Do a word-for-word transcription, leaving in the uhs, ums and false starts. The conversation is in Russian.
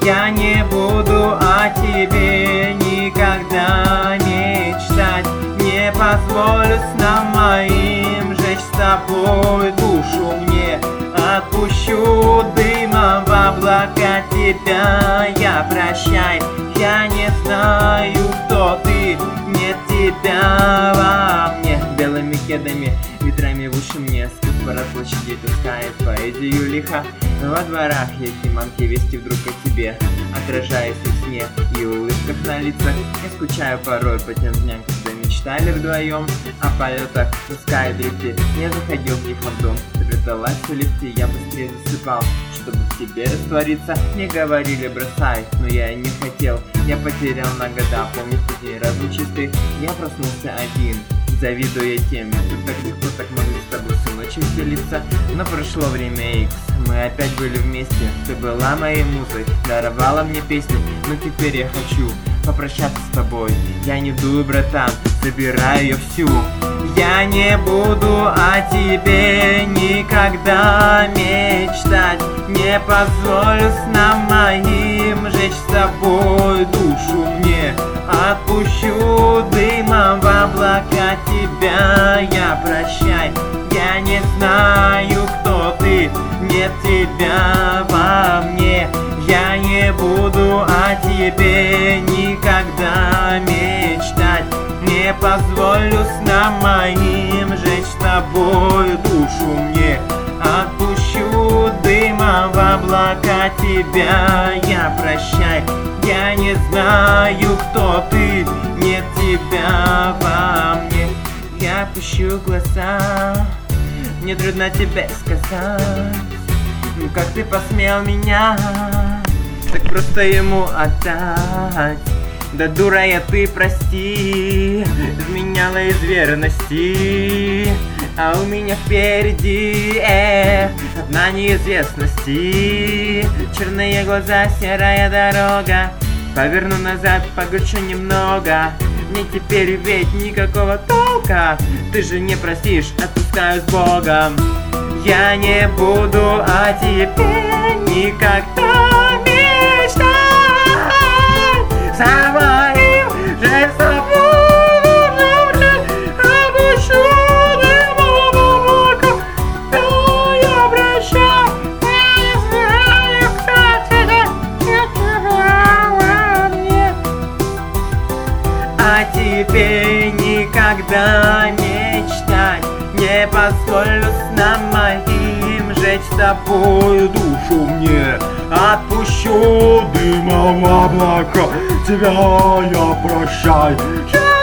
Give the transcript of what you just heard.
Я не буду о тебе никогда мечтать. Не позволю снам моим жечь с тобой душу мне. Отпущу дыма в облака тебя, я прощай. Я не знаю, кто ты, нет тебя во мне. Белыми кедами, ветрами в уши мне сквозь парад площадей таскает поэзию лиха. Во дворах есть манки вести вдруг о тебе, отражаясь в сне и улыбках на лицах. Я скучаю порой по тем дням, когда мечтали вдвоем о полетах на скайдрифте. Я заходил в них в дом, приталась в лифте, я быстрее засыпал, чтобы в тебе раствориться. Мне говорили бросай, но я и не хотел. Я потерял на года, помню день разум чистый. Я проснулся один, завидуя тем, что так легко так могли с тобой всю ночь веселиться. Но прошло время икс, мы опять были вместе. Ты была моей музой, даровала мне песни. Но теперь я хочу попрощаться с тобой. Я не дую, братан, забираю ее всю. Я не буду о тебе никогда мечтать. Не позволю снам моим жечь с тобой душу мне. Отпущу дымом в облака тебя, я прощай. Я не знаю, кто ты, нет тебя во мне. Я не буду о тебе никогда мечтать. Не позволю снам моим жечь с тобой душу мне. Отпущу дымом в облака тебя, я прощай. Я не знаю, кто ты, нет тебя во мне. Я опущу глаза, мне трудно тебе сказать. Ну как ты посмел меня так просто ему отдать? Да дура я, ты прости, изменяла из верности. А у меня впереди э, одна неизвестности. Черные глаза, серая дорога. Поверну назад, погрущу немного. Мне теперь ведь никакого толка. Ты же не простишь, отпускаю с Богом. Я не буду о тебе никогда мечтать. За моим же с тобой обущу дымом облака. Я прощаю, я не знаю, кто тебя, нет тебя во мне. О тебе никогда мечтать. Не позволю снам моим жечь с тобой душу мне. Отпущу дымом в облака тебя, я прощай.